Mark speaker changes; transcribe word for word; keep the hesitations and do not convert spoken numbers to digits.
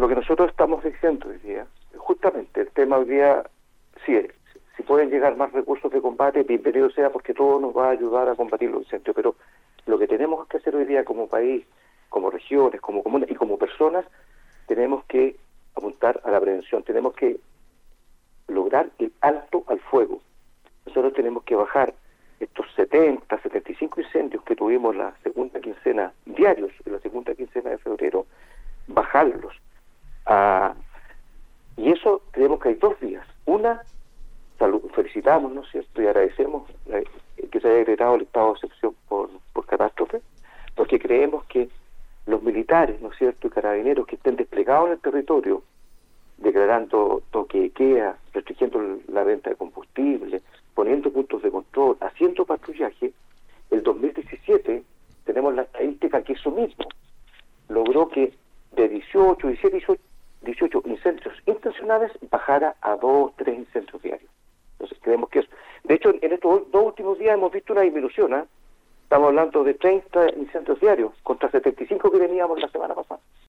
Speaker 1: lo que nosotros estamos diciendo hoy día, justamente el tema hoy día, sí, si pueden llegar más recursos de combate, bienvenido sea, porque todo nos va a ayudar a combatir los incendios, pero lo que tenemos que hacer hoy día como país, como regiones, como comunas y como personas, tenemos que apuntar a la prevención, tenemos que lograr el alto al fuego. Nosotros tenemos que bajar estos setenta, setenta y cinco incendios que tuvimos la segunda quincena, diarios, en la segunda quincena de febrero, bajarlos. Ah, y eso tenemos que hay dos vías. Una, salud, felicitamos, ¿no es cierto?, y agradecemos eh, que se haya decretado el estado de excepción por, por catástrofe, porque creemos que los militares, ¿no es cierto?, y carabineros que estén desplegados en el territorio, declarando toque de queda, restringiendo la venta de combustible, poniendo puntos de control, haciendo patrullaje, el dos mil diecisiete tenemos la estadística que eso mismo logró que de dieciocho, diecisiete, dieciocho incendios intencionales bajara a dos, tres incendios diarios. Entonces creemos que eso. De hecho, en estos dos últimos días hemos visto una disminución, ¿eh? Estamos hablando de treinta incendios diarios contra setenta y cinco que teníamos la semana pasada.